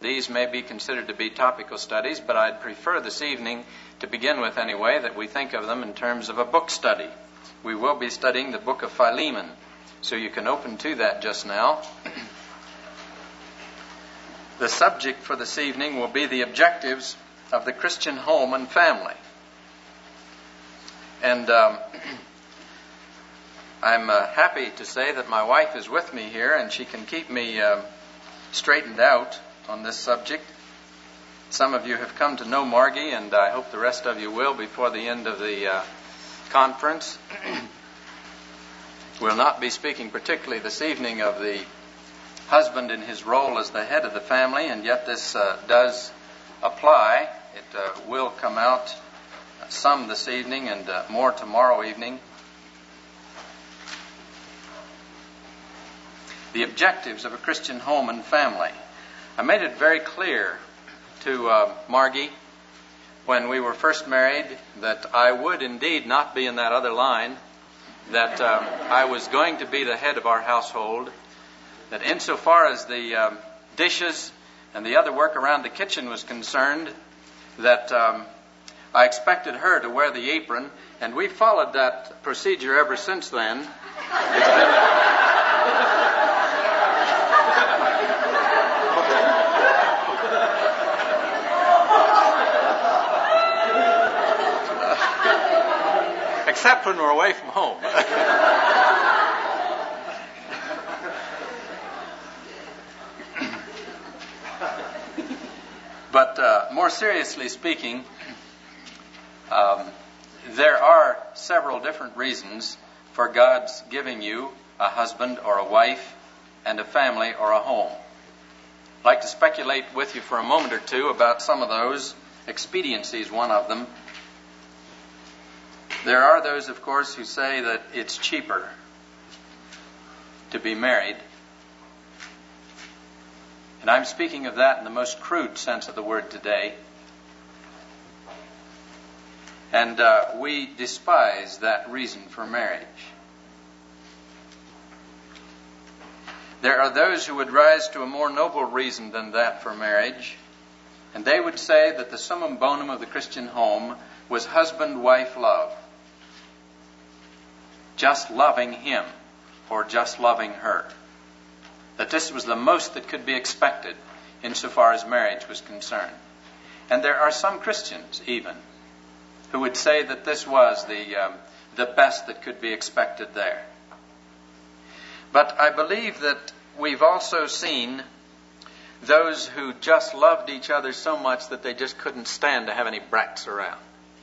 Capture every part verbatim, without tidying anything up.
these may be considered to be topical studies, but I'd prefer this evening, to begin with anyway, that we think of them in terms of a book study. We will be studying the book of Philemon, so you can open to that just now. The subject for this evening will be the objectives of the Christian home and family. And um, I'm uh, happy to say that my wife is with me here, and she can keep me uh, straightened out on this subject. Some of you have come to know Margie, and I hope the rest of you will before the end of the uh, conference. We'll not be speaking particularly this evening of the husband in his role as the head of the family, and yet this uh, does apply. It uh, will come out some this evening and uh, more tomorrow evening. The objectives of a Christian home and family. I made it very clear to uh, Margie when we were first married that I would indeed not be in that other line, that uh, I was going to be the head of our household, that insofar as the um, dishes and the other work around the kitchen was concerned, that um, I expected her to wear the apron, and we followed that procedure ever since then. It's been... Except when we're away from home. But uh, more seriously speaking, um, there are several different reasons for God's giving you a husband or a wife and a family or a home. I'd like to speculate with you for a moment or two about some of those. Expediency is one of them. There are those, of course, who say that it's cheaper to be married. And I'm speaking of that in the most crude sense of the word today. And uh, we despise that reason for marriage. There are those who would rise to a more noble reason than that for marriage, and they would say that the summum bonum of the Christian home was husband-wife love. Just loving him or just loving her. That this was the most that could be expected insofar as marriage was concerned. And there are some Christians even who would say that this was the um, the best that could be expected there. But I believe that we've also seen those who just loved each other so much that they just couldn't stand to have any brats around.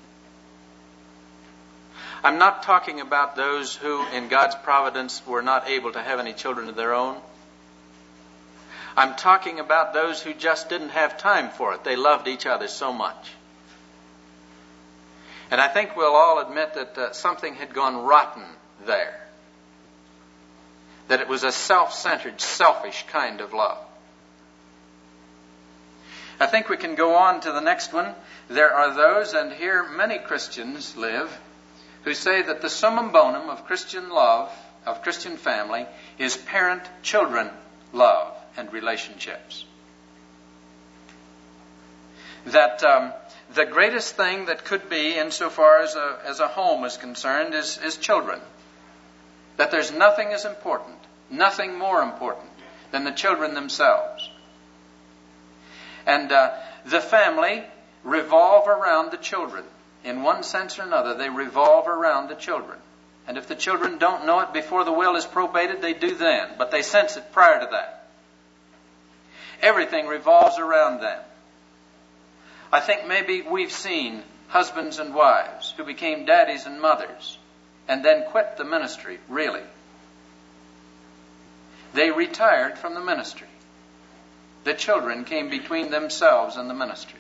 I'm not talking about those who, in God's providence, were not able to have any children of their own. I'm talking about those who just didn't have time for it. They loved each other so much. And I think we'll all admit that uh, something had gone rotten there. That it was a self-centered, selfish kind of love. I think we can go on to the next one. There are those, and here many Christians live, who say that the summum bonum of Christian love, of Christian family, is parent-children love and relationships. That um, the greatest thing that could be, insofar as a, as a home is concerned, is, is children. That there's nothing as important, nothing more important than the children themselves. And uh, the family revolve around the children. In one sense or another, they revolve around the children. And if the children don't know it before the will is probated, they do then. But they sense it prior to that. Everything revolves around them. I think maybe we've seen husbands and wives who became daddies and mothers and then quit the ministry, really. They retired from the ministry. The children came between themselves and the ministry.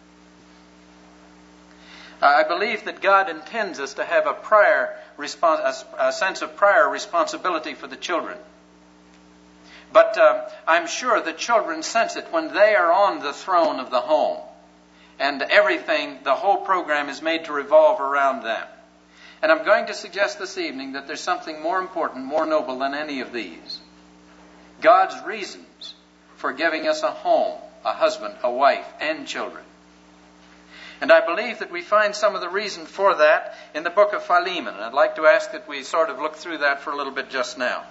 I believe that God intends us to have a prior respons- a, a sense of prior responsibility for the children. But uh, I'm sure the children sense it when they are on the throne of the home. And everything, the whole program is made to revolve around them. And I'm going to suggest this evening that there's something more important, more noble than any of these. God's reasons for giving us a home a husband, a wife, and children. And I believe that we find some of the reason for that in the book of Philemon. And I'd like to ask that we sort of look through that for a little bit just now.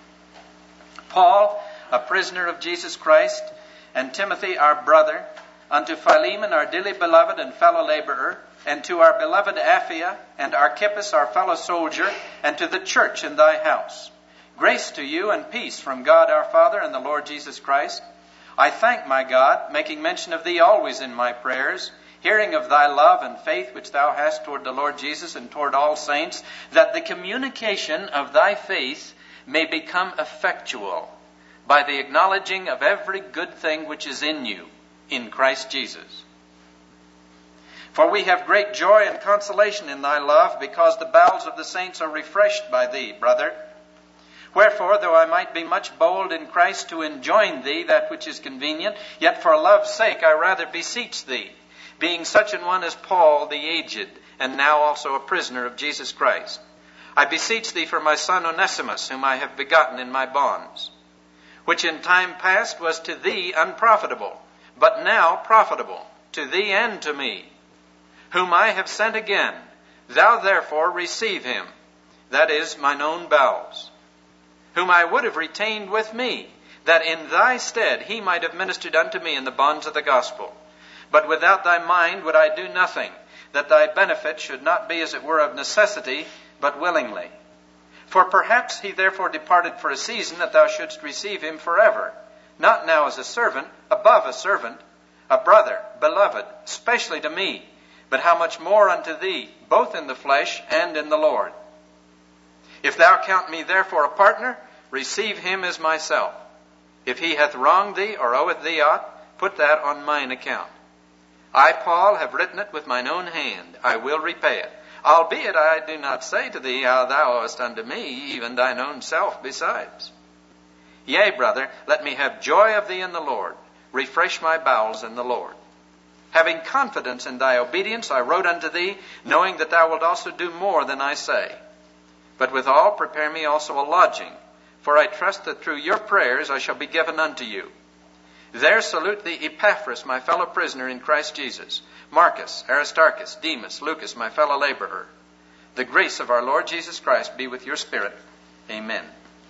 Paul, a prisoner of Jesus Christ, and Timothy, our brother, unto Philemon, our dearly beloved and fellow laborer, and to our beloved Apphia, and Archippus, our fellow soldier, and to the church in thy house. Grace to you and peace from God our Father and the Lord Jesus Christ. I thank my God, making mention of thee always in my prayers, hearing of thy love and faith which thou hast toward the Lord Jesus and toward all saints, that the communication of thy faith may become effectual by the acknowledging of every good thing which is in you, in Christ Jesus. For we have great joy and consolation in thy love, because the bowels of the saints are refreshed by thee, brother. Wherefore, though I might be much bold in Christ to enjoin thee that which is convenient, yet for love's sake I rather beseech thee, being such an one as Paul the aged, and now also a prisoner of Jesus Christ. I beseech thee for my son Onesimus, whom I have begotten in my bonds, which in time past was to thee unprofitable, but now profitable, to thee and to me, whom I have sent again. Thou therefore receive him, that is, mine own bowels, whom I would have retained with me, that in thy stead he might have ministered unto me in the bonds of the gospel. But without thy mind would I do nothing, that thy benefit should not be as it were of necessity, but willingly. For perhaps he therefore departed for a season, that thou shouldst receive him forever, not now as a servant, above a servant, a brother, beloved, specially to me, but how much more unto thee, both in the flesh and in the Lord. If thou count me therefore a partner, receive him as myself. If he hath wronged thee, or oweth thee aught, put that on mine account. I, Paul, have written it with mine own hand. I will repay it. Albeit I do not say to thee how thou owest unto me, even thine own self besides. Yea, brother, let me have joy of thee in the Lord. Refresh my bowels in the Lord. Having confidence in thy obedience, I wrote unto thee, knowing that thou wilt also do more than I say. But withal prepare me also a lodging, for I trust that through your prayers I shall be given unto you. There salute thee Epaphras, my fellow prisoner in Christ Jesus, Marcus, Aristarchus, Demas, Lucas, my fellow laborer. The grace of our Lord Jesus Christ be with your spirit. Amen.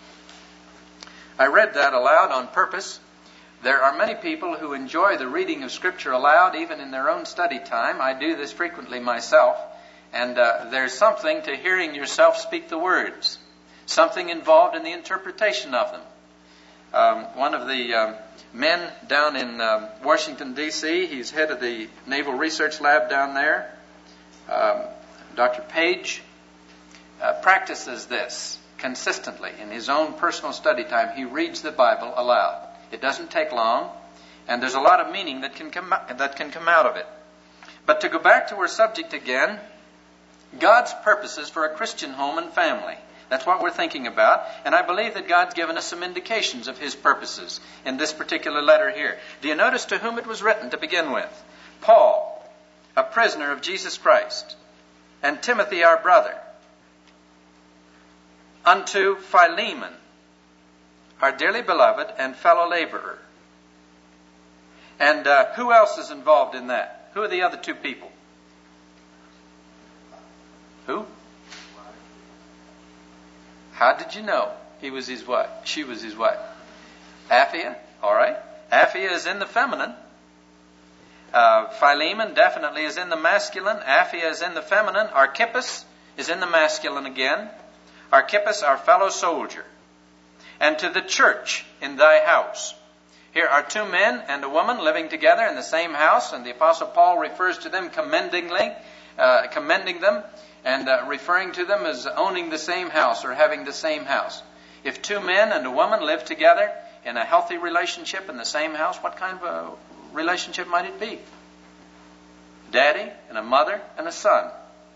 I read that aloud on purpose. There are many people who enjoy the reading of Scripture aloud, even in their own study time. I do this frequently myself. And uh, there's something to hearing yourself speak the words, something involved in the interpretation of them. Um, one of the um, men down in um, Washington, D C, he's head of the Naval Research Lab down there, um, Doctor Page, uh, practices this consistently in his own personal study time. He reads the Bible aloud. It doesn't take long, and there's a lot of meaning that can come out, that can come out of it. But to go back to our subject again, God's purposes for a Christian home and family. That's what we're thinking about. And I believe that God's given us some indications of his purposes in this particular letter here. Do you notice to whom it was written to begin with? Paul, a prisoner of Jesus Christ, and Timothy, our brother, unto Philemon, our dearly beloved and fellow laborer. And uh, who else is involved in that? Who are the other two people? Who? How did you know he was his wife? She was his wife. Apphia, all right. Apphia is in the feminine. Uh, Philemon definitely is in the masculine. Apphia is in the feminine. Archippus is in the masculine again. Archippus, our fellow soldier. And to the church in thy house. Here are two men and a woman living together in the same house, and the Apostle Paul refers to them commendingly, uh, commending them, and uh, referring to them as owning the same house or having the same house. If two men and a woman live together in a healthy relationship in the same house, what kind of a relationship might it be? Daddy and a mother and a son.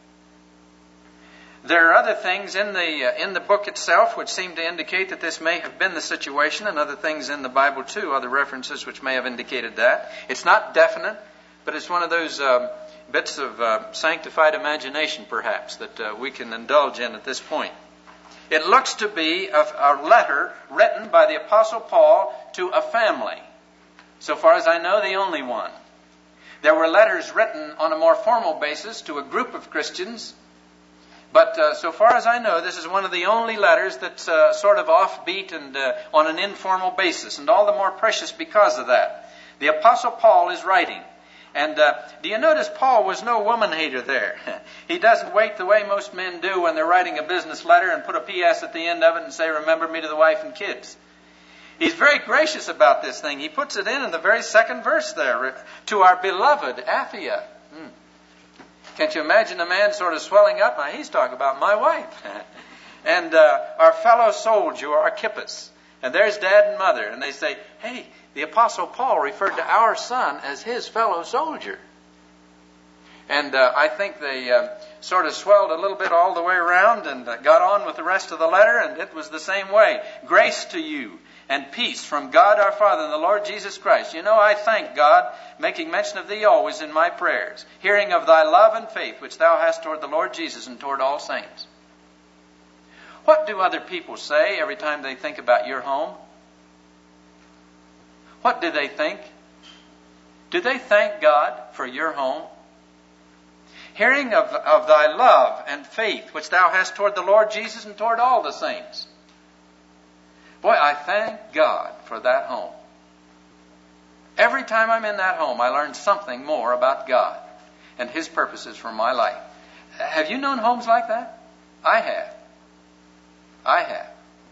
There are other things in the uh, in the book itself which seem to indicate that this may have been the situation, and other things in the Bible too, other references which may have indicated that. It's not definite, but it's one of those um, bits of uh, sanctified imagination, perhaps, that uh, we can indulge in at this point. It looks to be a, a letter written by the Apostle Paul to a family, So far as I know, the only one. There were letters written on a more formal basis to a group of Christians, but uh, so far as I know, this is one of the only letters that's uh, sort of offbeat and uh, on an informal basis, and all the more precious because of that. The Apostle Paul is writing. And uh, do you notice Paul was no woman hater there? He doesn't wait the way most men do when they're writing a business letter and put a P S at the end of it and say, remember me to the wife and kids. He's very gracious about this thing. He puts it in in the very second verse there, to our beloved Apphia. Hmm. Can't you imagine a man sort of swelling up? Now, he's talking about my wife. and uh, our fellow soldier, Archippus. And there's Dad and Mother. And they say, hey, the Apostle Paul referred to our son as his fellow soldier. And uh, I think they uh, sort of swelled a little bit all the way around and uh, got on with the rest of the letter, and it was the same way. Grace to you and peace from God our Father and the Lord Jesus Christ. You know, I thank God, making mention of thee always in my prayers, hearing of thy love and faith which thou hast toward the Lord Jesus and toward all saints. What do other people say every time they think about your home? What do they think? Do they thank God for your home? Hearing of, of thy love and faith which thou hast toward the Lord Jesus and toward all the saints. Boy, I thank God for that home. Every time I'm in that home, I learn something more about God and His purposes for my life. Have you known homes like that? I have. I have.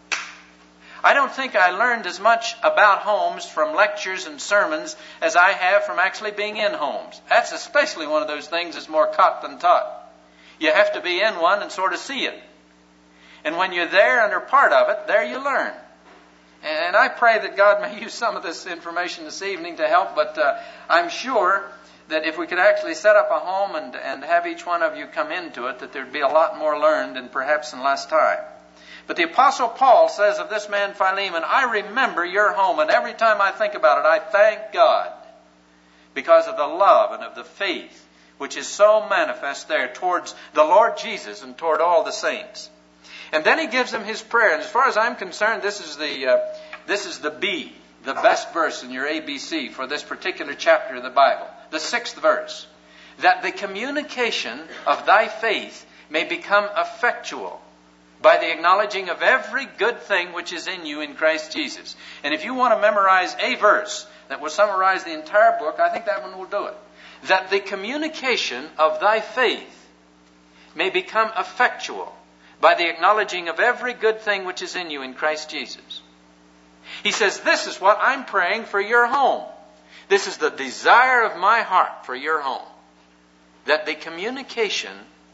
I don't think I learned as much about homes from lectures and sermons as I have from actually being in homes. That's especially one of those things that's more caught than taught. You have to be in one and sort of see it. And when you're there and are part of it, there you learn. And I pray that God may use some of this information this evening to help, but uh, I'm sure that if we could actually set up a home and, and have each one of you come into it, that there'd be a lot more learned and perhaps in less time. But the Apostle Paul says of this man Philemon, I remember your home, and every time I think about it, I thank God because of the love and of the faith which is so manifest there towards the Lord Jesus and toward all the saints. And then he gives them his prayer. And as far as I'm concerned, this is the uh, this is the B, the best verse in your A B C for this particular chapter of the Bible, the sixth verse. That the communication of thy faith may become effectual by the acknowledging of every good thing which is in you in Christ Jesus. And if you want to memorize a verse that will summarize the entire book, I think that one will do it. That the communication of thy faith may become effectual by the acknowledging of every good thing which is in you in Christ Jesus. He says, this is what I'm praying for your home. This is the desire of my heart for your home. That the communication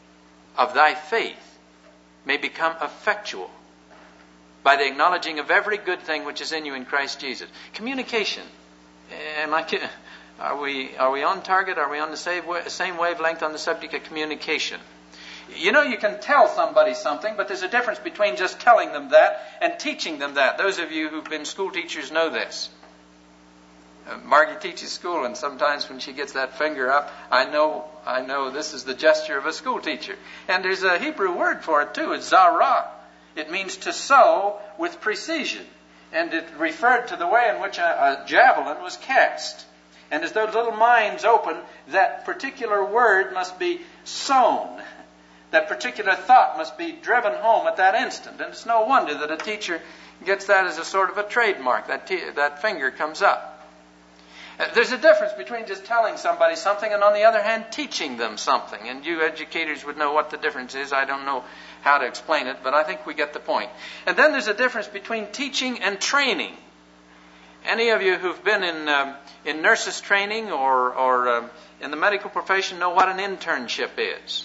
of thy faith may become effectual by the acknowledging of every good thing which is in you in Christ Jesus. Communication. Am I, are we are we on target? Are we on the same same wavelength on the subject of communication? You know, you can tell somebody something, but there's a difference between just telling them that and teaching them that. Those of you who've been school teachers know this. Uh, Margie teaches school, and sometimes when she gets that finger up, I know I know this is the gesture of a school teacher. And there's a Hebrew word for it too. It's zarah. It means to sow with precision. And it referred to the way in which a, a javelin was cast. And as those little minds open, that particular word must be sown. That particular thought must be driven home at that instant. And it's no wonder that a teacher gets that as a sort of a trademark. That, t- that finger comes up. There's a difference between just telling somebody something and, on the other hand, teaching them something. And you educators would know what the difference is. I don't know how to explain it, but I think we get the point. And then there's a difference between teaching and training. Any of you who've been in um, in nurses training or, or um, in the medical profession know what an internship is.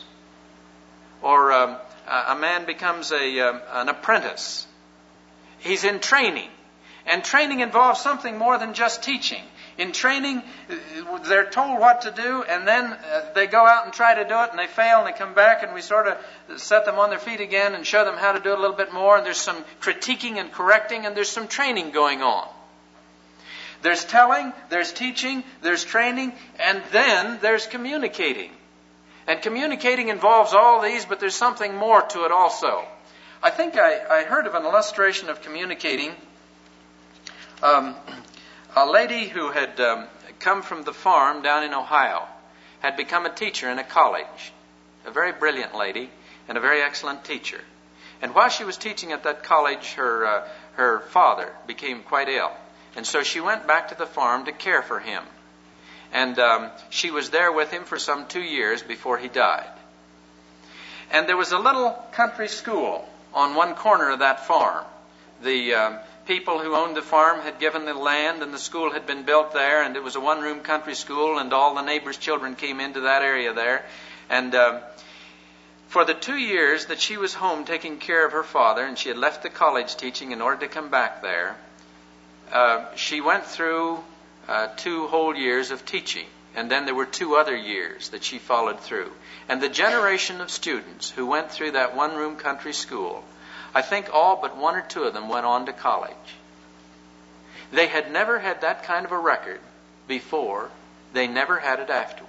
Or um, a man becomes a um, an apprentice. He's in training. And training involves something more than just teaching. In training, they're told what to do, and then uh, they go out and try to do it, and they fail, and they come back, and we sort of set them on their feet again and show them how to do it a little bit more, and there's some critiquing and correcting, and there's some training going on. There's telling, there's teaching, there's training, and then there's communicating. And communicating involves all these, but there's something more to it also. I think I, I heard of an illustration of communicating. Um, a lady who had um, come from the farm down in Ohio had become a teacher in a college, a very brilliant lady and a very excellent teacher. And while she was teaching at that college, her uh, her father became quite ill. And so she went back to the farm to care for him. And um, she was there with him for some two years before he died. And there was a little country school on one corner of that farm. The um, people who owned the farm had given the land, and the school had been built there, and it was a one-room country school, and all the neighbors' children came into that area there. And um, for the two years that she was home taking care of her father, and she had left the college teaching in order to come back there, uh, she went through uh, two whole years of teaching. And then there were two other years that she followed through. And the generation of students who went through that one-room country school, I think all but one or two of them went on to college. They had never had that kind of a record before. They never had it afterwards.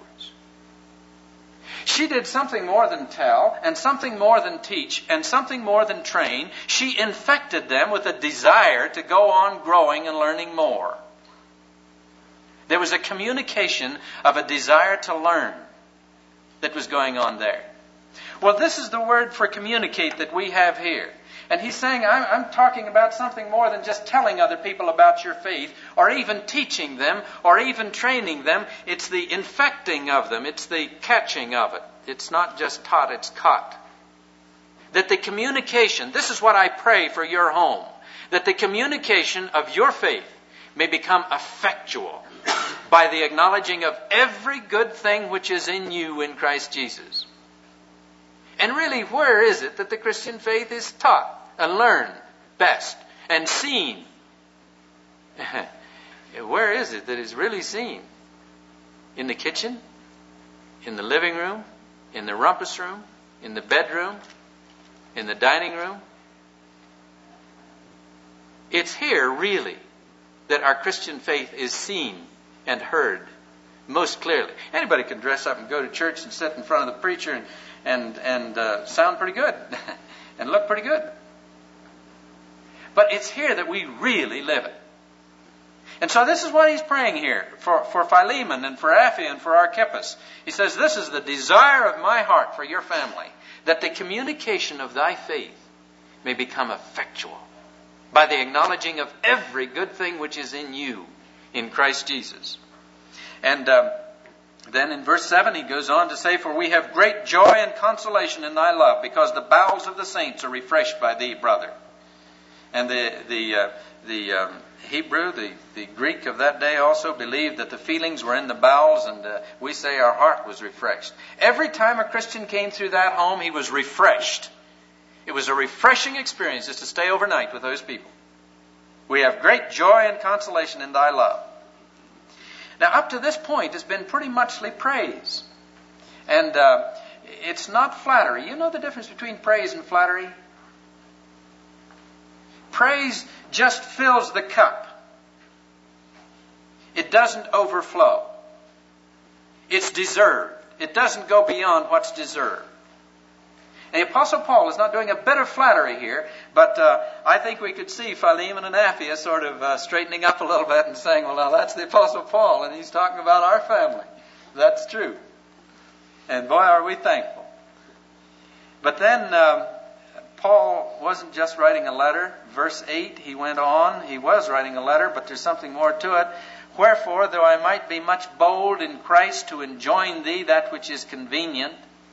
She did something more than tell, and something more than teach, and something more than train. She infected them with a desire to go on growing and learning more. There was a communication of a desire to learn that was going on there. Well, this is the word for communicate that we have here. And he's saying, I'm, I'm talking about something more than just telling other people about your faith, or even teaching them, or even training them. It's the infecting of them. It's the catching of it. It's not just taught, it's caught. That the communication, this is what I pray for your home, that the communication of your faith may become effectual by the acknowledging of every good thing which is in you in Christ Jesus. And really, where is it that the Christian faith is taught and learned best and seen? Where is it that is really seen? In the kitchen? In the living room? In the rumpus room? In the bedroom? In the dining room? It's here, really, that our Christian faith is seen and heard most clearly. Anybody can dress up and go to church and sit in front of the preacher and and, and uh, sound pretty good and look pretty good. But it's here that we really live it. And so this is what he's praying here for, for Philemon and for Apphia and for Archippus. He says, this is the desire of my heart for your family, that the communication of thy faith may become effectual by the acknowledging of every good thing which is in you in Christ Jesus. And um, then in verse seven he goes on to say, for we have great joy and consolation in thy love, because the bowels of the saints are refreshed by thee, brother. And the the uh, the um, Hebrew, the, the Greek of that day also believed that the feelings were in the bowels, and uh, we say our heart was refreshed. Every time a Christian came through that home, he was refreshed. It was a refreshing experience just to stay overnight with those people. We have great joy and consolation in thy love. Now, up to this point, it's been pretty muchly praise. And uh, it's not flattery. You know the difference between praise and flattery? Praise just fills the cup. It doesn't overflow. It's deserved. It doesn't go beyond what's deserved. And the Apostle Paul is not doing a bit of flattery here, but uh, I think we could see Philemon and Apphia sort of uh, straightening up a little bit and saying, well, now that's the Apostle Paul, and he's talking about our family. That's true. And boy, are we thankful. But then um, Paul wasn't just writing a letter. Verse eight, he went on. He was writing a letter, but there's something more to it. Wherefore, though I might be much bold in Christ to enjoin thee that which is convenient.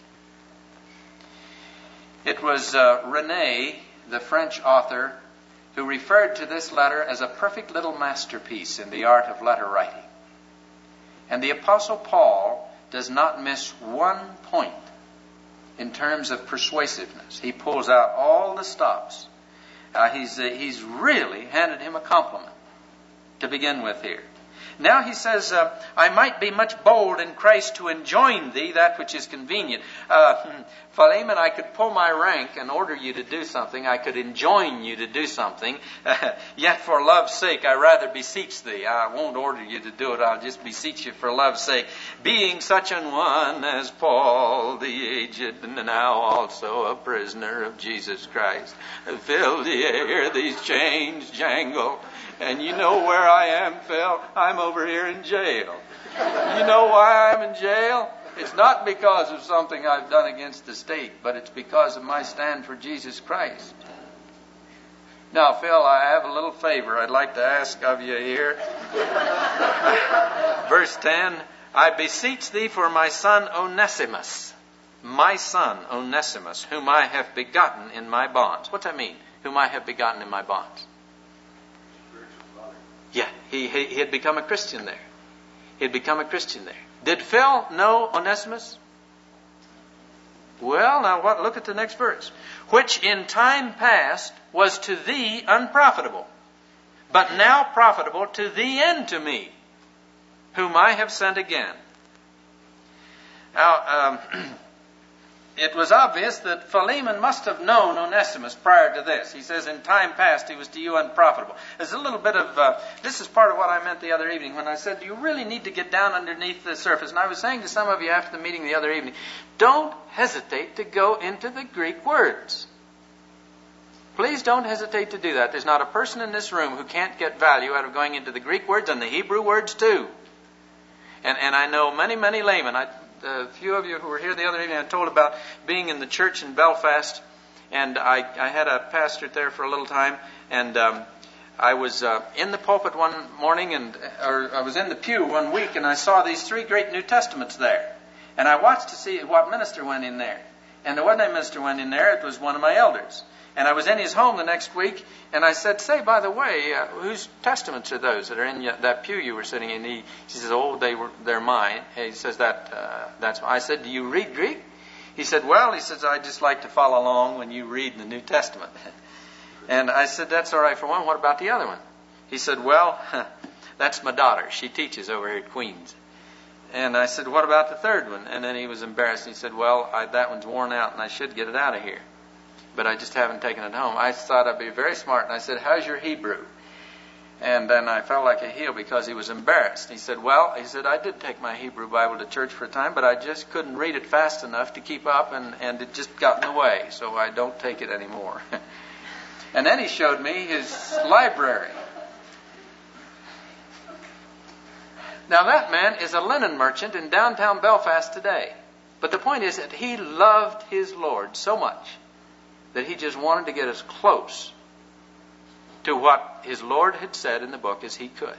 It was uh, René, the French author, who referred to this letter as a perfect little masterpiece in the art of letter writing. And the Apostle Paul does not miss one point in terms of persuasiveness. He pulls out all the stops. Uh, he's, uh, he's really handed him a compliment to begin with here. Now he says, uh, I might be much bold in Christ to enjoin thee that which is convenient. Uh, Philemon, I could pull my rank and order you to do something. I could enjoin you to do something. Uh, yet for love's sake, I rather beseech thee. I won't order you to do it. I'll just beseech you for love's sake. Being such an one as Paul the aged, and now also a prisoner of Jesus Christ. Fill the air, these chains jangle. And you know where I am, Phil? I'm over here in jail. You know why I'm in jail? It's not because of something I've done against the state, but it's because of my stand for Jesus Christ. Now, Phil, I have a little favor I'd like to ask of you here. Verse ten, I beseech thee for my son Onesimus, my son Onesimus, whom I have begotten in my bonds. What's that mean? Whom I have begotten in my bonds. Yeah, he, he, he had become a Christian there. He had become a Christian there. Did Phil know Onesimus? Well, now what? Look at the next verse. Which in time past was to thee unprofitable, but now profitable to thee and to me, whom I have sent again. Now, um, it was obvious that Philemon must have known Onesimus prior to this. He says, in time past he was to you unprofitable. There's a little bit of, uh, this is part of what I meant the other evening when I said, you really need to get down underneath the surface. And I was saying to some of you after the meeting the other evening, don't hesitate to go into the Greek words. Please don't hesitate to do that. There's not a person in this room who can't get value out of going into the Greek words and the Hebrew words too. And, and I know many, many laymen. I, a few of you who were here the other evening, I told about being in the church in Belfast, and I, I had a pastorate there for a little time, and um, I was uh, in the pulpit one morning, and or I was in the pew one week, and I saw these three great New Testaments there, and I watched to see what minister went in there, and there wasn't a minister went in there, it was one of my elders. And I was in his home the next week, and I said, say, by the way, uh, whose testaments are those that are in y- that pew you were sitting in? He, he says, oh, they were, they're mine. He says, that uh, that's I said, do you read Greek? He said, well, he says, I just like to follow along when you read the New Testament. And I said, that's all right for one. What about the other one? He said, well, that's my daughter. She teaches over here at Queens. And I said, what about the third one? And then he was embarrassed. He said, well, I, that one's worn out, and I should get it out of here. But I just haven't taken it home. I thought I'd be very smart, and I said, how's your Hebrew? And then I felt like a heel because he was embarrassed. He said, well, he said, I did take my Hebrew Bible to church for a time, but I just couldn't read it fast enough to keep up, and, and it just got in the way, so I don't take it anymore. And then he showed me his library. Now that man is a linen merchant in downtown Belfast today. But the point is that he loved his Lord so much that he just wanted to get as close to what his Lord had said in the book as he could.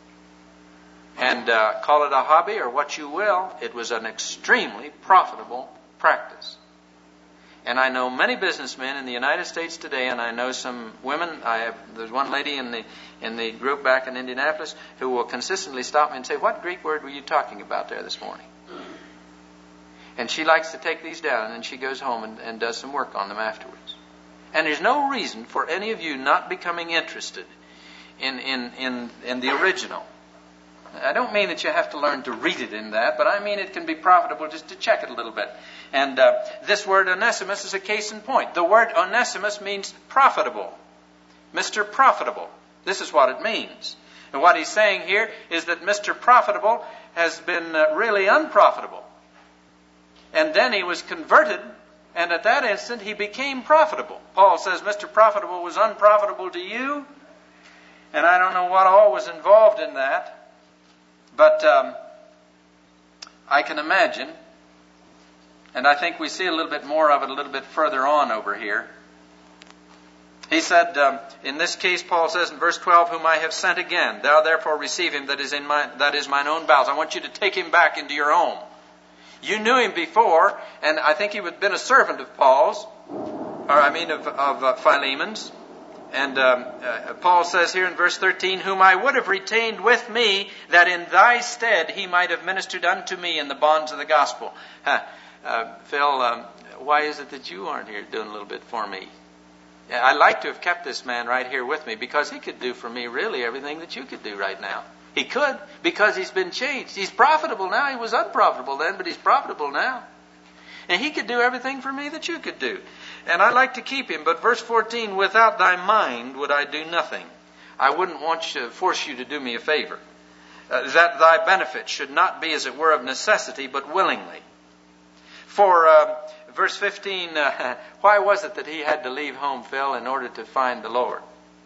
And uh, call it a hobby or what you will, it was an extremely profitable practice. And I know many businessmen in the United States today, and I know some women. I have there's one lady in the in the group back in Indianapolis who will consistently stop me and say, what Greek word were you talking about there this morning? And she likes to take these down, and then she goes home and, and does some work on them afterwards. And there's no reason for any of you not becoming interested in, in, in, in the original. I don't mean that you have to learn to read it in that, but I mean it can be profitable just to check it a little bit. And uh, this word Onesimus is a case in point. The word Onesimus means profitable. Mister Profitable. This is what it means. And what he's saying here is that Mister Profitable has been uh, really unprofitable. And then he was converted, and at that instant he became profitable. Paul says Mister Profitable was unprofitable to you, and I don't know what all was involved in that, but um, I can imagine, and I think we see a little bit more of it a little bit further on over here. He said, um, in this case, Paul says in verse twelve, whom I have sent again, thou therefore receive him that is in my, that is mine own bowels. I want you to take him back into your home. You knew him before, and I think he had been a servant of Paul's, or I mean of, of uh, Philemon's. And um, uh, Paul says here in verse thirteen, whom I would have retained with me, that in thy stead he might have ministered unto me in the bonds of the gospel. Huh. Uh, Phil, um, why is it that you aren't here doing a little bit for me? I'd like to have kept this man right here with me, because he could do for me really everything that you could do right now. He could, because he's been changed. He's profitable now. He was unprofitable then, but he's profitable now. And he could do everything for me that you could do. And I like to keep him. But verse fourteen, without thy mind would I do nothing. I wouldn't want you to force you to do me a favor. Uh, that thy benefit should not be as it were of necessity, but willingly. For uh, verse fifteen, uh, why was it that he had to leave home, Phil, in order to find the Lord?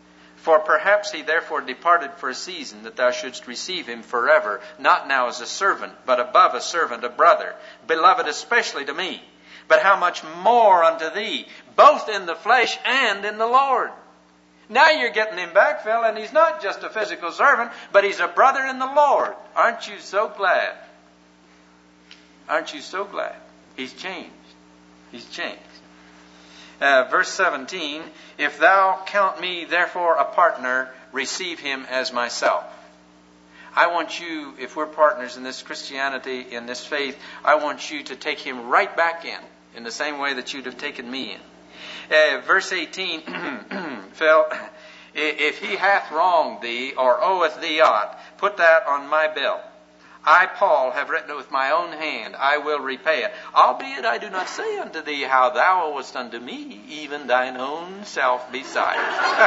For perhaps he therefore departed for a season, that thou shouldst receive him forever, not now as a servant, but above a servant, a brother, beloved especially to me. But how much more unto thee, both in the flesh and in the Lord. Now you're getting him back, Phil, and he's not just a physical servant, but he's a brother in the Lord. Aren't you so glad? Aren't you so glad? He's changed. He's changed. Uh, verse seventeen, if thou count me therefore a partner, receive him as myself. I want you, if we're partners in this Christianity, in this faith, I want you to take him right back in, in the same way that you'd have taken me in. Uh, verse eighteen, Phil, if he hath wronged thee, or oweth thee aught, put that on my bill. I, Paul, have written it with my own hand. I will repay it. Albeit I do not say unto thee how thou owest unto me, even thine own self besides.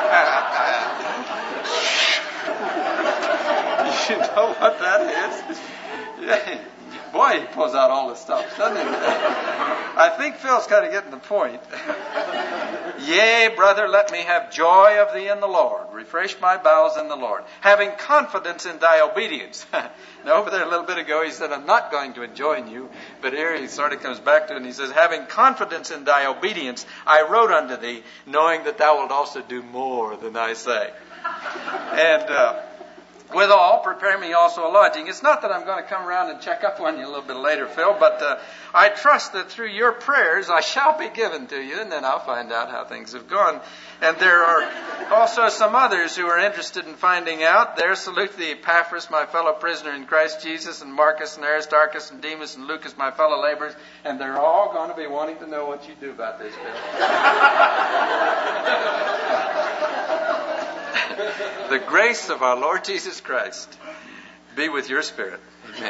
You know what that is? Yeah. Boy, he pulls out all the stops, doesn't he? I think Phil's kind of getting the point. Yea, brother, let me have joy of thee in the Lord. Refresh my bowels in the Lord. Having confidence in thy obedience. Now, over there a little bit ago, he said, I'm not going to enjoin you. But here he sort of comes back to it and he says, having confidence in thy obedience, I wrote unto thee, knowing that thou wilt also do more than I say. And uh, withal, prepare me also a lodging. It's not that I'm going to come around and check up on you a little bit later, Phil, but uh, I trust that through your prayers I shall be given to you, and then I'll find out how things have gone. And there are also some others who are interested in finding out. There, salute thee, Epaphras, my fellow prisoner in Christ Jesus, and Marcus and Aristarchus and Demas and Lucas, my fellow laborers, and they're all going to be wanting to know what you do about this, Phil. The grace of our Lord Jesus Christ be with your spirit. Amen.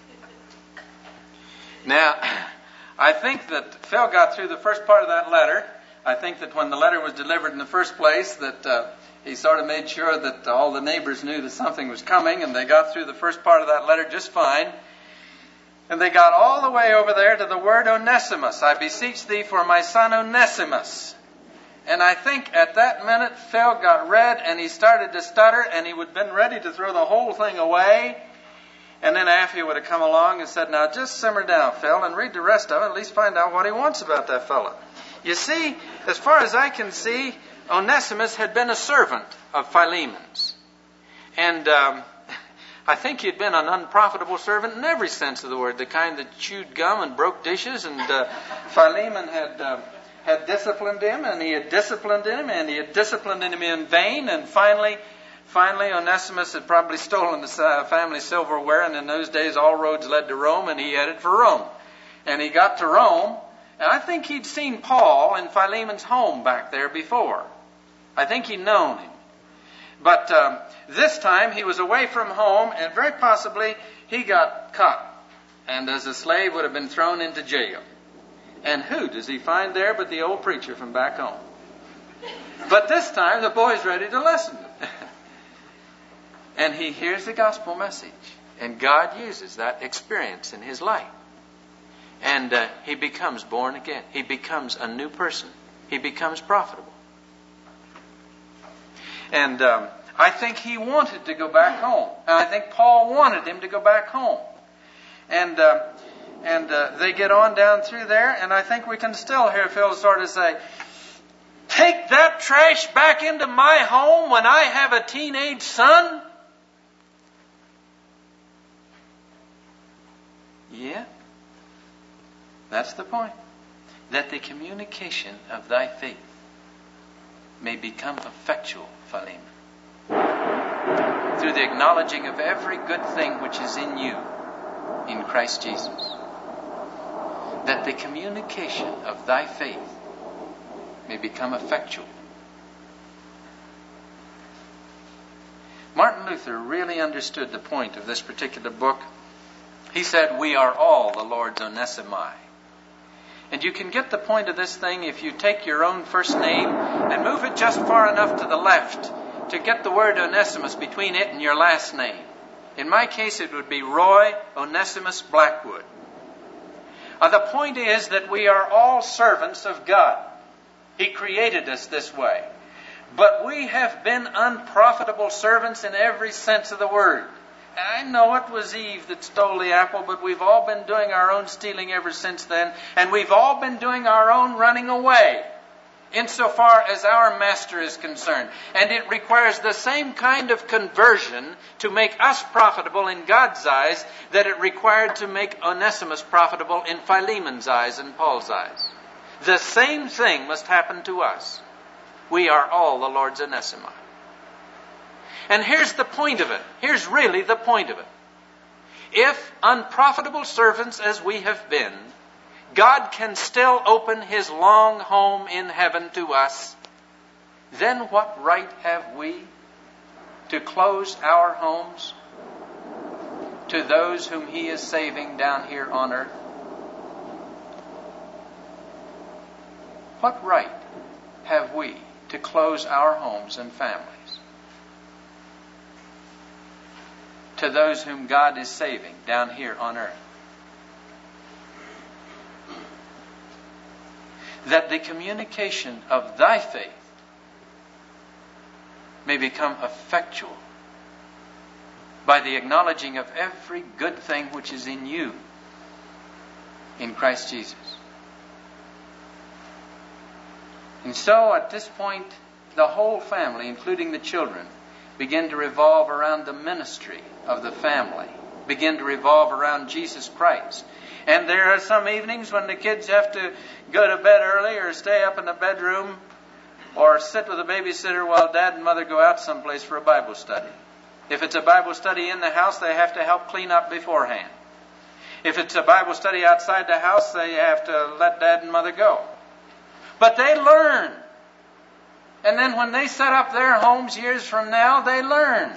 Now, I think that Phil got through the first part of that letter. I think that when the letter was delivered in the first place, that uh, he sort of made sure that all the neighbors knew that something was coming, and they got through the first part of that letter just fine. And they got all the way over there to the word Onesimus. I beseech thee for my son Onesimus. And I think at that minute, Phil got red and he started to stutter and he would have been ready to throw the whole thing away. And then Affie would have come along and said, now just simmer down, Phil, and read the rest of it, at least find out what he wants about that fellow. You see, as far as I can see, Onesimus had been a servant of Philemon's. And um, I think he'd been an unprofitable servant in every sense of the word, the kind that chewed gum and broke dishes, and uh, Philemon had... Uh, had disciplined him, and he had disciplined him, and he had disciplined him in vain, and finally, finally Onesimus had probably stolen the family silverware, and in those days all roads led to Rome, and he headed for Rome. And he got to Rome, and I think he'd seen Paul in Philemon's home back there before. I think he'd known him. But um, this time he was away from home, and very possibly he got caught, and as a slave would have been thrown into jail. And who does he find there but the old preacher from back home? But this time the boy's ready to listen. And he hears the gospel message. And God uses that experience in his life. And uh, he becomes born again. He becomes a new person. He becomes profitable. And um, I think he wanted to go back home. And I think Paul wanted him to go back home. And... Uh, And uh, they get on down through there, and I think we can still hear Phil sort of say, take that trash back into my home when I have a teenage son? Yeah, that's the point. That the communication of thy faith may become effectual, Philemon, through the acknowledging of every good thing which is in you in Christ Jesus. That the communication of thy faith may become effectual. Martin Luther really understood the point of this particular book. He said, we are all the Lord's Onesimi. And you can get the point of this thing if you take your own first name and move it just far enough to the left to get the word Onesimus between it and your last name. In my case, it would be Roy Onesimus Blackwood. Uh, the point is that we are all servants of God. He created us this way. But we have been unprofitable servants in every sense of the word. I know it was Eve that stole the apple, but we've all been doing our own stealing ever since then, and we've all been doing our own running away, insofar as our master is concerned. And it requires the same kind of conversion to make us profitable in God's eyes that it required to make Onesimus profitable in Philemon's eyes and Paul's eyes. The same thing must happen to us. We are all the Lord's Onesimi. And here's the point of it. Here's really the point of it. If unprofitable servants as we have been, God can still open His long home in heaven to us, then what right have we to close our homes to those whom He is saving down here on earth? What right have we to close our homes and families to those whom God is saving down here on earth? That the communication of thy faith may become effectual by the acknowledging of every good thing which is in you in Christ Jesus. And so at this point, the whole family, including the children, begin to revolve around the ministry of the family, begin to revolve around Jesus Christ. And there are some evenings when the kids have to go to bed early or stay up in the bedroom or sit with a babysitter while Dad and Mother go out someplace for a Bible study. If it's a Bible study in the house, they have to help clean up beforehand. If it's a Bible study outside the house, they have to let Dad and Mother go. But they learn. And then when they set up their homes years from now, they learn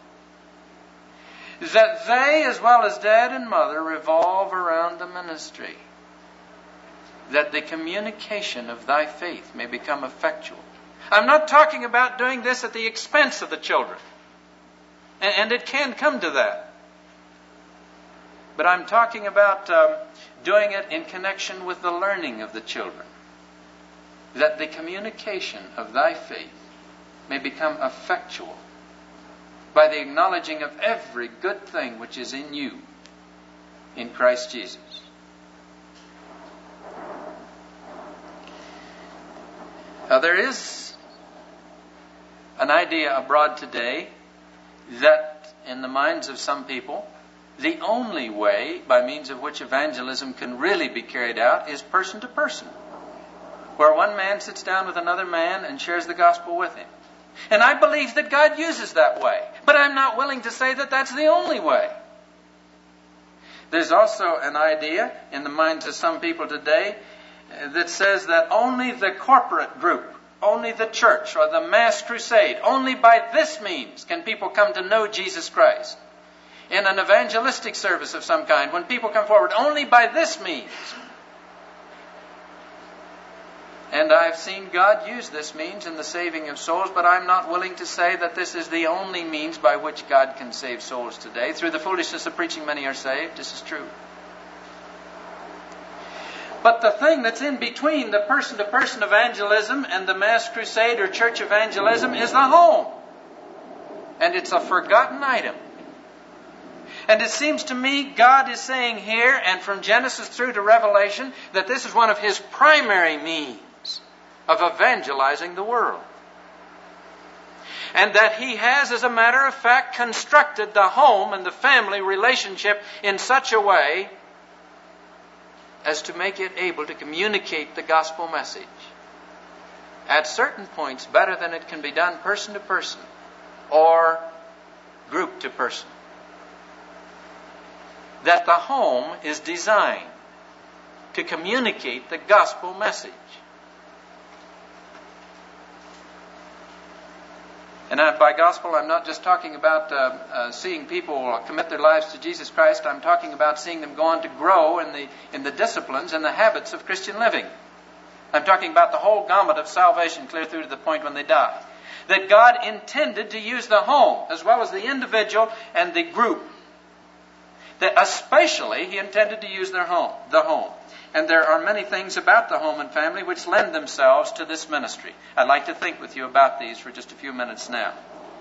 that they, as well as Dad and Mother, revolve around the ministry. That the communication of thy faith may become effectual. I'm not talking about doing this at the expense of the children. And it can come to that. But I'm talking about um, doing it in connection with the learning of the children. That the communication of thy faith may become effectual by the acknowledging of every good thing which is in you in Christ Jesus. Now there is an idea abroad today that in the minds of some people, the only way by means of which evangelism can really be carried out is person to person, where one man sits down with another man and shares the gospel with him. And I believe that God uses that way, but I'm not willing to say that that's the only way. There's also an idea in the minds of some people today that says that only the corporate group, only the church or the mass crusade, only by this means can people come to know Jesus Christ. In an evangelistic service of some kind, when people come forward, only by this means. And I've seen God use this means in the saving of souls, but I'm not willing to say that this is the only means by which God can save souls today. Through the foolishness of preaching, many are saved. This is true. But the thing that's in between the person-to-person evangelism and the mass crusade or church evangelism is the home. And it's a forgotten item. And it seems to me God is saying here, and from Genesis through to Revelation, that this is one of His primary means of evangelizing the world. And that He has, as a matter of fact, constructed the home and the family relationship in such a way as to make it able to communicate the gospel message at certain points better than it can be done person to person or group to person. That the home is designed to communicate the gospel message. And I, by gospel, I'm not just talking about uh, uh, seeing people commit their lives to Jesus Christ. I'm talking about seeing them go on to grow in the in the disciplines and the habits of Christian living. I'm talking about the whole gamut of salvation, clear through to the point when they die. That God intended to use the home as well as the individual and the group That especially he intended to use their home, the home. And there are many things about the home and family which lend themselves to this ministry. I'd like to think with you about these for just a few minutes now.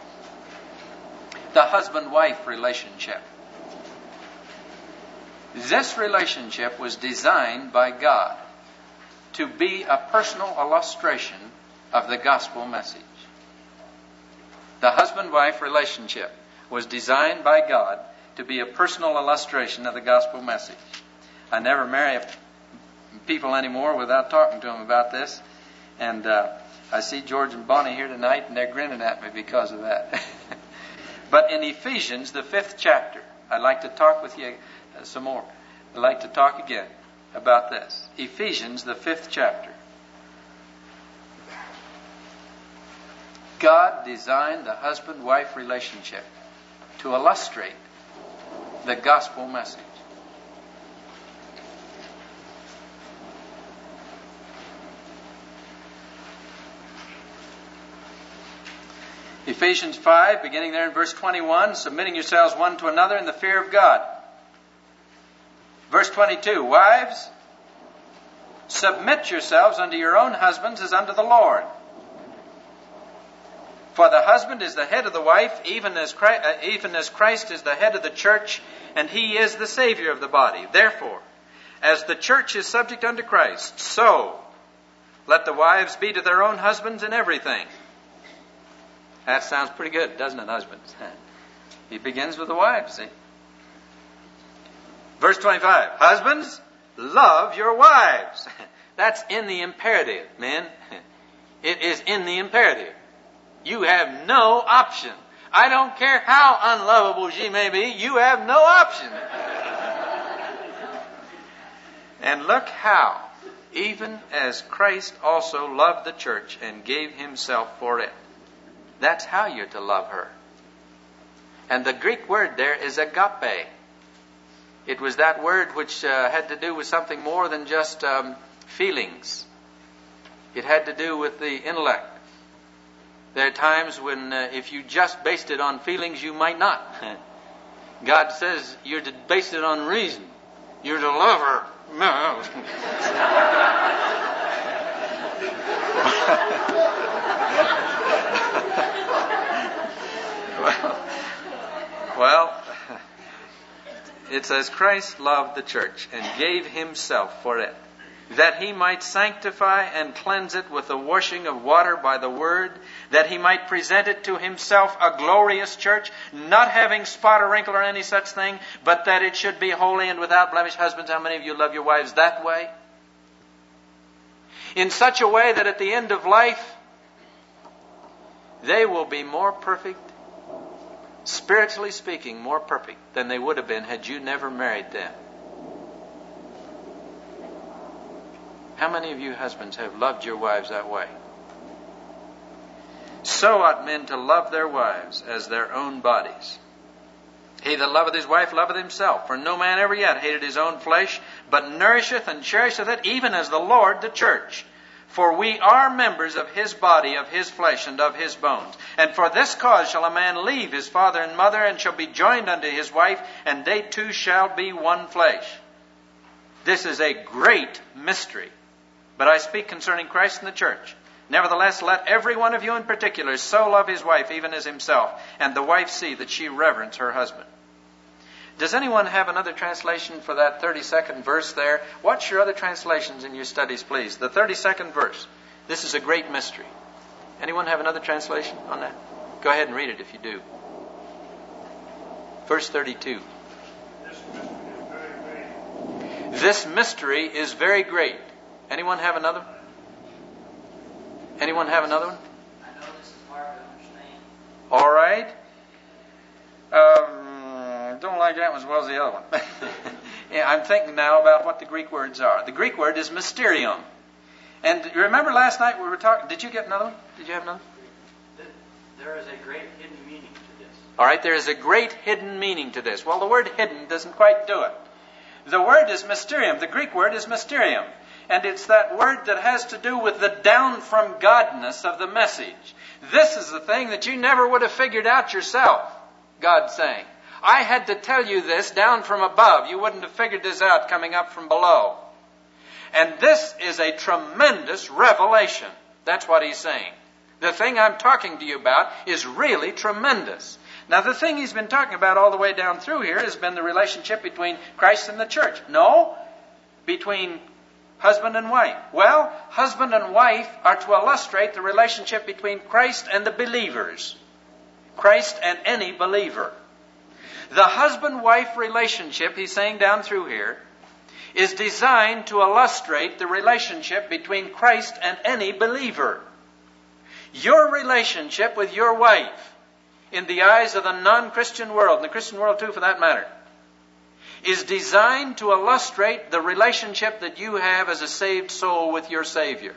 The husband-wife relationship. This relationship was designed by God to be a personal illustration of the gospel message. The husband-wife relationship was designed by God to be a personal illustration of the gospel message. I never marry people anymore without talking to them about this. And uh, I see George and Bonnie here tonight, and they're grinning at me because of that. But in Ephesians, the fifth chapter, I'd like to talk with you uh, some more. I'd like to talk again about this. Ephesians, the fifth chapter. God designed the husband-wife relationship to illustrate the gospel message. Ephesians five, beginning there in verse twenty-one, submitting yourselves one to another in the fear of God. Verse twenty-two, wives, submit yourselves unto your own husbands as unto the Lord. For the husband is the head of the wife, even as Christ, uh, even as Christ is the head of the church, and he is the Savior of the body. Therefore, as the church is subject unto Christ, so let the wives be to their own husbands in everything. That sounds pretty good, doesn't it, husbands? He begins with the wives, see? Verse twenty-five, husbands, love your wives. That's in the imperative, men. It is in the imperative. You have no option. I don't care how unlovable she may be, you have no option. And look how, even as Christ also loved the church and gave himself for it. That's how you're to love her. And the Greek word there is agape. It was that word which uh, had to do with something more than just um, feelings. It had to do with the intellect. There are times when uh, if you just based it on feelings, you might not. God says you're to base it on reason. You're to love her. No. well, well, it says Christ loved the church and gave himself for it, that he might sanctify and cleanse it with the washing of water by the word, that he might present it to himself a glorious church, not having spot or wrinkle or any such thing, but that it should be holy and without blemish. Husbands, how many of you love your wives that way? In such a way that at the end of life, they will be more perfect, spiritually speaking, more perfect than they would have been had you never married them. How many of you husbands have loved your wives that way? So ought men to love their wives as their own bodies. He that loveth his wife loveth himself. For no man ever yet hated his own flesh, but nourisheth and cherisheth it, even as the Lord the church. For we are members of his body, of his flesh, and of his bones. And for this cause shall a man leave his father and mother, and shall be joined unto his wife, and they two shall be one flesh. This is a great mystery. But I speak concerning Christ and the church. Nevertheless, let every one of you in particular so love his wife even as himself, and the wife see that she reverence her husband. Does anyone have another translation for that thirty-second verse there? Watch your other translations in your studies, please. The thirty-second verse. This is a great mystery. Anyone have another translation on that? Go ahead and read it if you do. Verse thirty-two. This mystery is very great. Anyone have another? Anyone have another one? I know this is hard to understand. All right. Um, don't like that one as well as the other one. Yeah, I'm thinking now about what the Greek words are. The Greek word is mysterium. And you remember last night we were talking... Did you get another one? Did you have another? There is a great hidden meaning to this. All right, there is a great hidden meaning to this. Well, the word hidden doesn't quite do it. The word is mysterium. The Greek word is mysterium. And it's that word that has to do with the down from Godness of the message. This is the thing that you never would have figured out yourself. God's saying, I had to tell you this down from above. You wouldn't have figured this out coming up from below. And this is a tremendous revelation. That's what he's saying. The thing I'm talking to you about is really tremendous. Now, the thing he's been talking about all the way down through here has been the relationship between Christ and the church. No, between husband and wife. Well, husband and wife are to illustrate the relationship between Christ and the believers. Christ and any believer. The husband-wife relationship, he's saying down through here, is designed to illustrate the relationship between Christ and any believer. Your relationship with your wife, in the eyes of the non-Christian world, and the Christian world too for that matter, is designed to illustrate the relationship that you have as a saved soul with your Savior.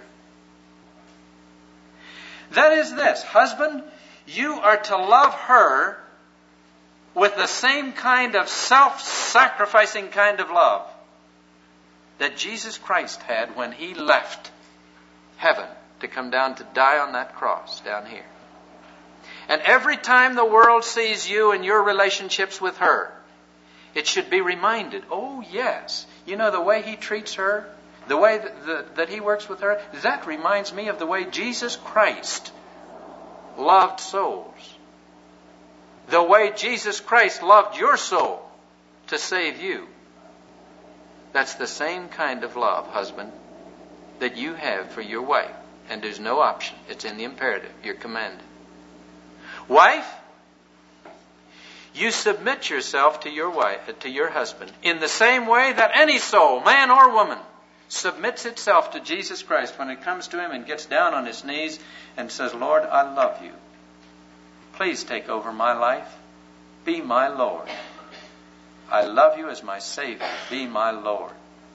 That is this: husband, you are to love her with the same kind of self-sacrificing kind of love that Jesus Christ had when he left heaven to come down to die on that cross down here. And every time the world sees you and your relationships with her, it should be reminded, oh yes, you know the way he treats her, the way that, the, that he works with her, that reminds me of the way Jesus Christ loved souls. The way Jesus Christ loved your soul to save you. That's the same kind of love, husband, that you have for your wife. And there's no option. It's in the imperative. You're commanded. Wife, you submit yourself to your wife, to your husband, in the same way that any soul, man or woman, submits itself to Jesus Christ when it comes to him and gets down on his knees and says, Lord, I love you. Please take over my life. Be my Lord. I love you as my Savior. Be my Lord.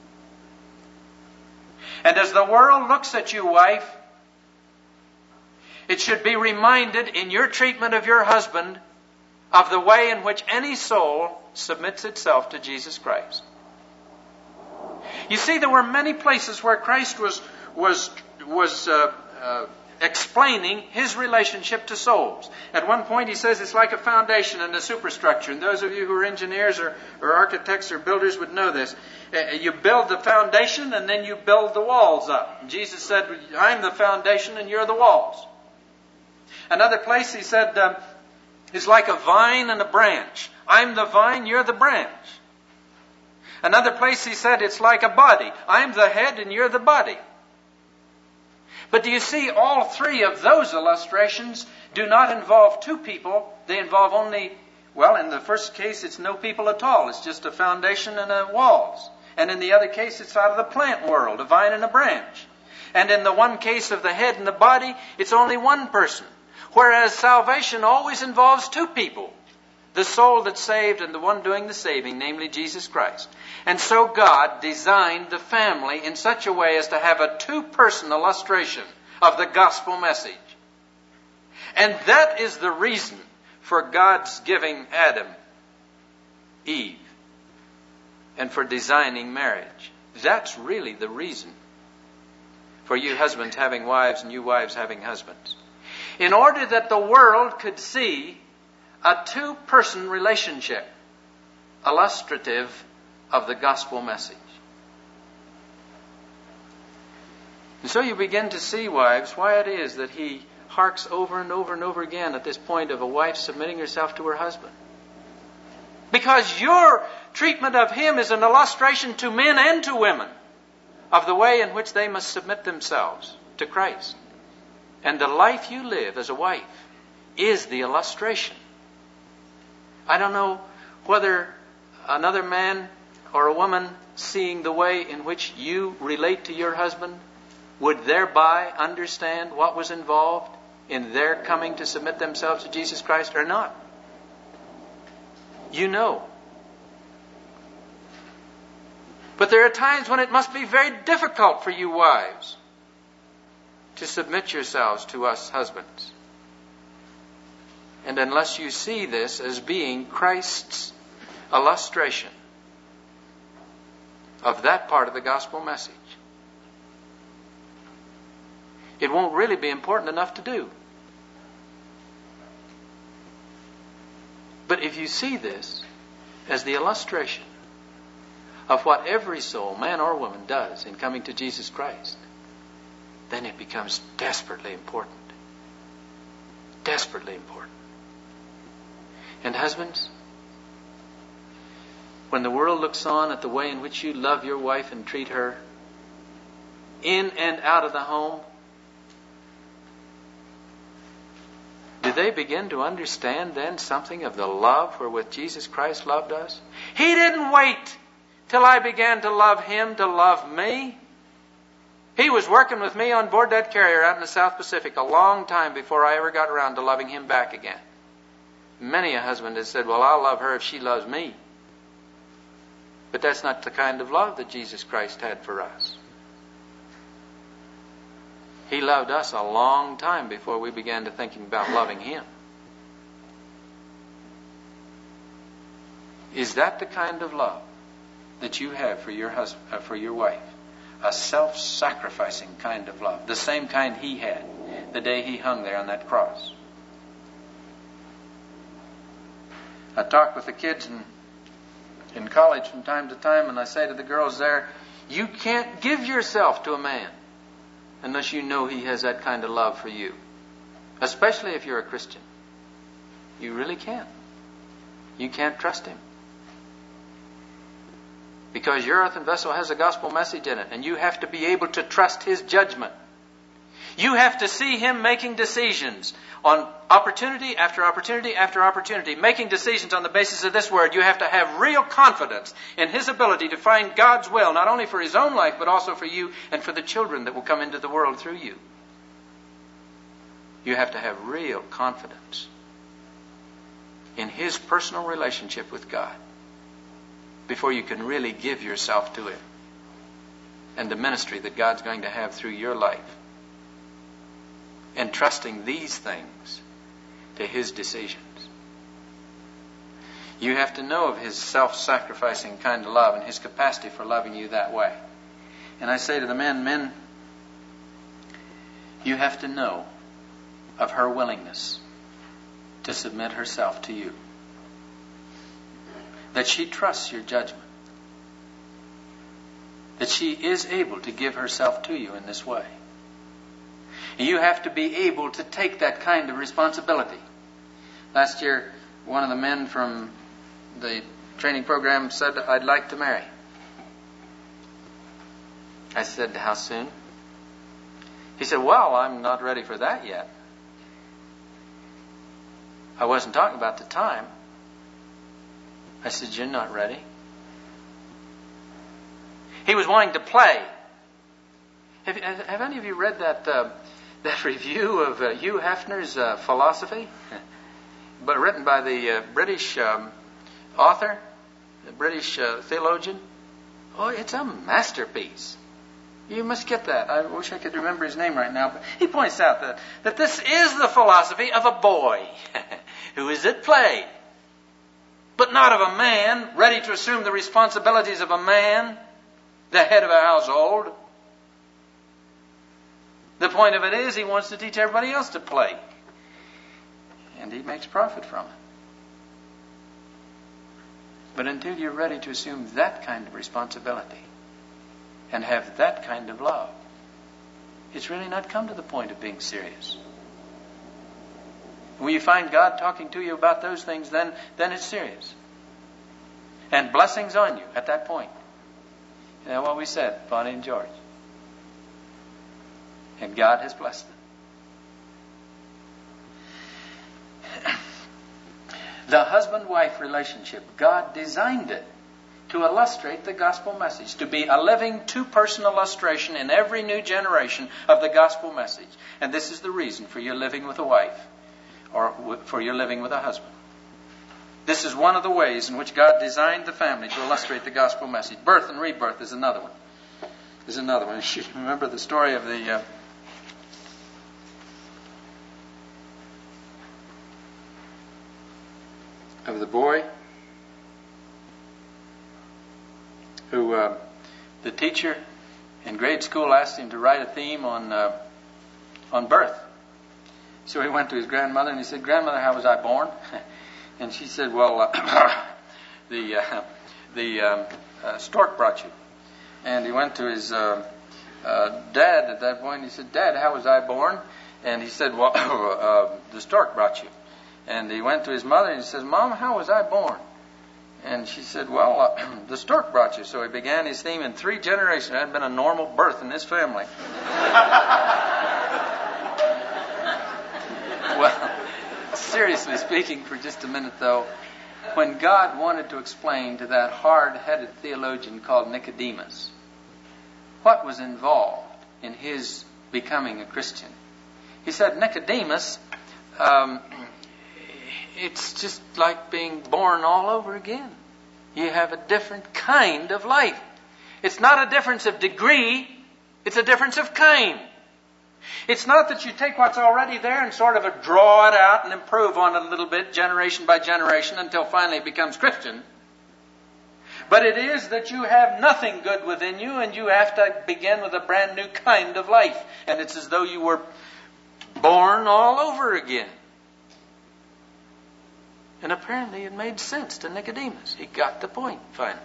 And as the world looks at you, wife, it should be reminded in your treatment of your husband of the way in which any soul submits itself to Jesus Christ. You see, there were many places where Christ was was was uh, uh, explaining his relationship to souls. At one point he says it's like a foundation and a superstructure. And those of you who are engineers or, or architects or builders would know this. Uh, you build the foundation and then you build the walls up. And Jesus said, I'm the foundation and you're the walls. Another place he said, uh, it's like a vine and a branch. I'm the vine, you're the branch. Another place he said, it's like a body. I'm the head and you're the body. But do you see, all three of those illustrations do not involve two people. They involve only, well, in the first case, it's no people at all. It's just a foundation and a walls. And in the other case, it's out of the plant world, a vine and a branch. And in the one case of the head and the body, it's only one person. Whereas salvation always involves two people. The soul that's saved and the one doing the saving, namely Jesus Christ. And so God designed the family in such a way as to have a two-person illustration of the gospel message. And that is the reason for God's giving Adam Eve and for designing marriage. That's really the reason for you husbands having wives and you wives having husbands. In order that the world could see a two-person relationship illustrative of the gospel message. And so you begin to see, wives, why it is that he harks over and over and over again at this point of a wife submitting herself to her husband. Because your treatment of him is an illustration to men and to women of the way in which they must submit themselves to Christ. And the life you live as a wife is the illustration. I don't know whether another man or a woman seeing the way in which you relate to your husband would thereby understand what was involved in their coming to submit themselves to Jesus Christ or not. You know. But there are times when it must be very difficult for you wives to submit yourselves to us husbands. And unless you see this as being Christ's illustration of that part of the gospel message, it won't really be important enough to do. But if you see this as the illustration of what every soul, man or woman, does in coming to Jesus Christ, then it becomes desperately important. Desperately important. And husbands, when the world looks on at the way in which you love your wife and treat her, in and out of the home, do they begin to understand then something of the love wherewith Jesus Christ loved us? He didn't wait till I began to love Him to love me. He was working with me on board that carrier out in the South Pacific a long time before I ever got around to loving Him back again. Many a husband has said, well, I'll love her if she loves me. But that's not the kind of love that Jesus Christ had for us. He loved us a long time before we began to thinking about loving Him. Is that the kind of love that you have for your husband, uh, for your wife? A self-sacrificing kind of love, the same kind He had the day He hung there on that cross. I talk with the kids in, in college from time to time, and I say to the girls there, you can't give yourself to a man unless you know he has that kind of love for you. Especially if you're a Christian. You really can't. You can't trust him. Because your earthen vessel has a gospel message in it, and you have to be able to trust his judgment. You have to see him making decisions on opportunity after opportunity after opportunity, making decisions on the basis of this word. You have to have real confidence in his ability to find God's will, not only for his own life, but also for you and for the children that will come into the world through you. You have to have real confidence in his personal relationship with God before you can really give yourself to him and the ministry that God's going to have through your life. Entrusting these things to his decisions. You have to know of his self-sacrificing kind of love and his capacity for loving you that way. And I say to the men, men, you have to know of her willingness to submit herself to you. That she trusts your judgment. That she is able to give herself to you in this way. You have to be able to take that kind of responsibility. Last year, one of the men from the training program said, I'd like to marry. I said, how soon? He said, well, I'm not ready for that yet. I wasn't talking about the time. I said, you're not ready. He was wanting to play. Have, have any of you read that... Uh, That review of uh, Hugh Hefner's uh, philosophy, but written by the uh, British um, author, the British uh, theologian? Oh, it's a masterpiece. You must get that. I wish I could remember his name right now, but he points out that, that this is the philosophy of a boy who is at play, but not of a man ready to assume the responsibilities of a man, the head of a household. The point of it is he wants to teach everybody else to play. And he makes profit from it. But until you're ready to assume that kind of responsibility and have that kind of love, it's really not come to the point of being serious. When you find God talking to you about those things, then, then it's serious. And blessings on you at that point. You know what we said, Bonnie and George. And God has blessed them. The husband-wife relationship, God designed it to illustrate the gospel message, to be a living two-person illustration in every new generation of the gospel message. And this is the reason for your living with a wife or for your living with a husband. This is one of the ways in which God designed the family to illustrate the gospel message. Birth and rebirth is another one. Is another one. You remember the story of the... Uh, of the boy who uh, the teacher in grade school asked him to write a theme on uh, on birth. So he went to his grandmother and he said, Grandmother, how was I born? And she said, well, uh, the uh, the um, uh, stork brought you. And he went to his uh, uh, dad at that point. He said, Dad, how was I born? And he said, well, uh, the stork brought you. And he went to his mother and he says, Mom, how was I born? And she said, well, uh, the stork brought you. So he began his theme in three generations. There had been a normal birth in this family. Well, seriously speaking for just a minute, though, when God wanted to explain to that hard-headed theologian called Nicodemus what was involved in his becoming a Christian, he said, Nicodemus, um, it's just like being born all over again. You have a different kind of life. It's not a difference of degree, it's a difference of kind. It's not that you take what's already there and sort of a draw it out and improve on it a little bit, generation by generation, until finally it becomes Christian. But it is that you have nothing good within you and you have to begin with a brand new kind of life. And it's as though you were born all over again. And apparently it made sense to Nicodemus. He got the point finally.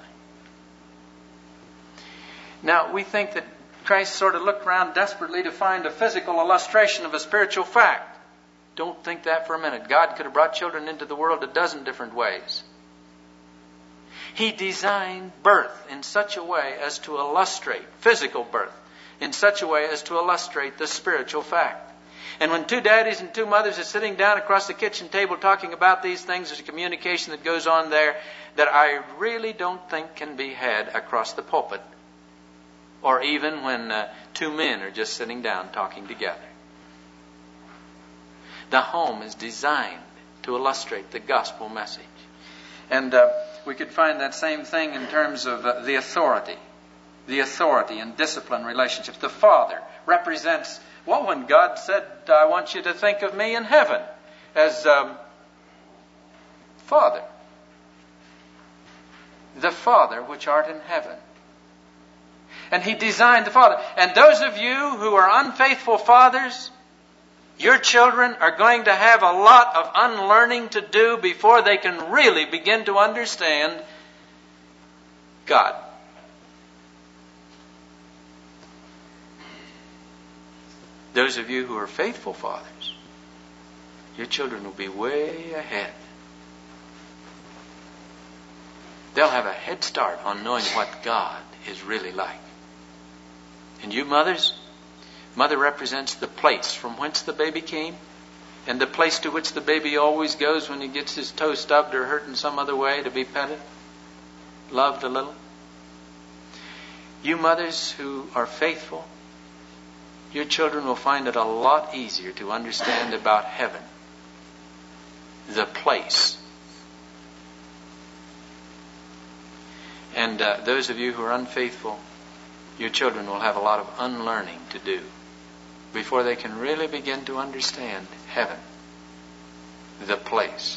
Now, we think that Christ sort of looked around desperately to find a physical illustration of a spiritual fact. Don't think that for a minute. God could have brought children into the world a dozen different ways. He designed birth in such a way as to illustrate, physical birth, in such a way as to illustrate the spiritual fact. And when two daddies and two mothers are sitting down across the kitchen table talking about these things, there's a communication that goes on there that I really don't think can be had across the pulpit. Or even when uh, two men are just sitting down talking together. The home is designed to illustrate the gospel message. And uh, we could find that same thing in terms of uh, the authority. The authority and discipline relationships. The father represents, well, when God said, I want you to think of me in heaven as um, Father. The Father which art in heaven. And He designed the father. And those of you who are unfaithful fathers, your children are going to have a lot of unlearning to do before they can really begin to understand God. Those of you who are faithful fathers, your children will be way ahead. They'll have a head start on knowing what God is really like. And you mothers, mother represents the place from whence the baby came and the place to which the baby always goes when he gets his toe stubbed or hurt in some other way to be petted, loved a little. You mothers who are faithful, your children will find it a lot easier to understand about heaven, the place. And uh, those of you who are unfaithful, your children will have a lot of unlearning to do before they can really begin to understand heaven, the place.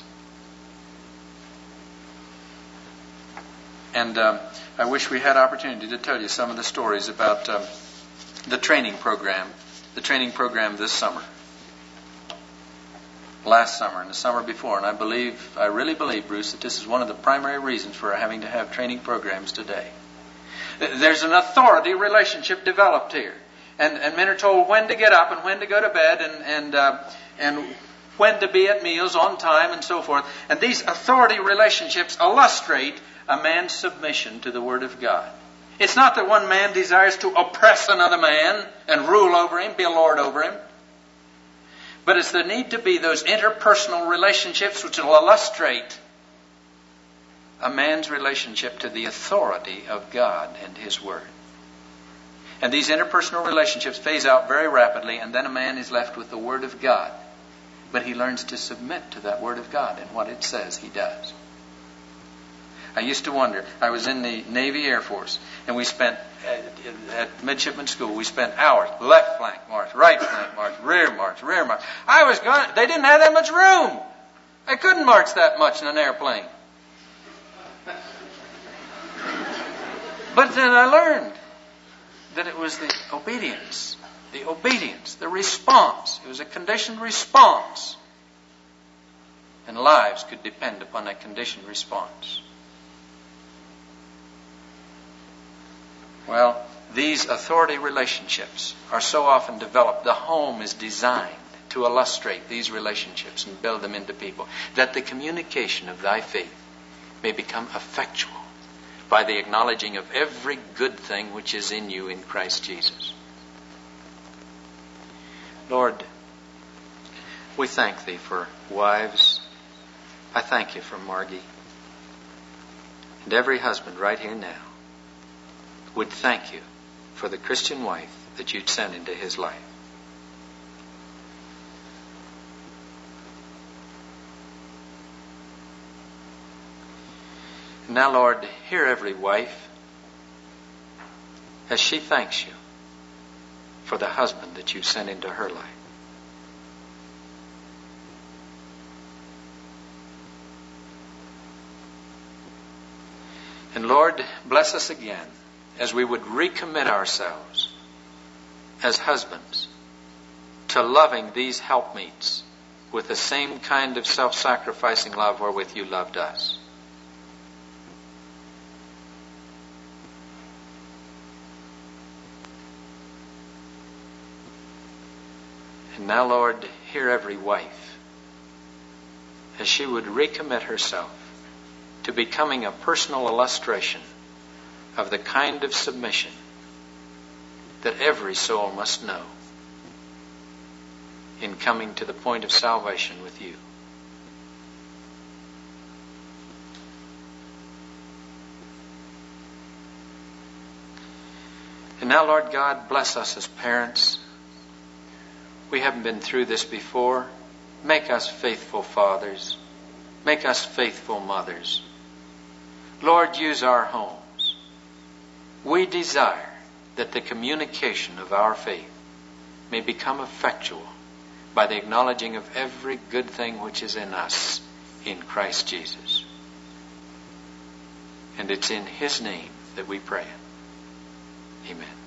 And um, I wish we had opportunity to tell you some of the stories about um, the training program, the training program this summer, last summer and the summer before. And I believe, I really believe, Bruce, that this is one of the primary reasons for having to have training programs today. There's an authority relationship developed here. And, and men are told when to get up and when to go to bed and, and, uh, and when to be at meals on time and so forth. And these authority relationships illustrate a man's submission to the Word of God. It's not that one man desires to oppress another man and rule over him, be a lord over him. But it's the need to be those interpersonal relationships which will illustrate a man's relationship to the authority of God and His Word. And these interpersonal relationships phase out very rapidly, and then a man is left with the Word of God. But he learns to submit to that Word of God and what it says he does. I used to wonder, I was in the Navy Air Force, and we spent, at, at midshipman school, we spent hours, left flank march, right flank march, rear march, rear march. I was going, they didn't have that much room. I couldn't march that much in an airplane. But then I learned that it was the obedience, the obedience, the response. It was a conditioned response and lives could depend upon a conditioned response. Well, these authority relationships are so often developed. The home is designed to illustrate these relationships and build them into people, that the communication of thy faith may become effectual by the acknowledging of every good thing which is in you in Christ Jesus. Lord, we thank Thee for wives. I thank You for Margie. And every husband right here now would thank You for the Christian wife that You'd sent into his life. Now, Lord, hear every wife as she thanks You for the husband that You sent into her life. And Lord, bless us again as we would recommit ourselves as husbands to loving these helpmeets with the same kind of self-sacrificing love wherewith You loved us. And now, Lord, hear every wife as she would recommit herself to becoming a personal illustration of the kind of submission that every soul must know in coming to the point of salvation with You. And now, Lord God, bless us as parents. We haven't been through this before. Make us faithful fathers. Make us faithful mothers. Lord, use our homes. We desire that the communication of our faith may become effectual by the acknowledging of every good thing which is in us in Christ Jesus. And it's in His name that we pray it. Amen.